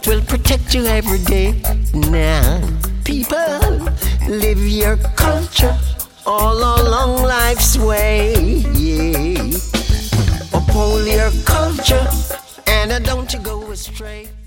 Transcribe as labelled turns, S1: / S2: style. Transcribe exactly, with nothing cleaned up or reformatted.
S1: that will protect you every day. Now, people, live your culture all along life's way. Yeah. Uphold your culture and don't you go astray.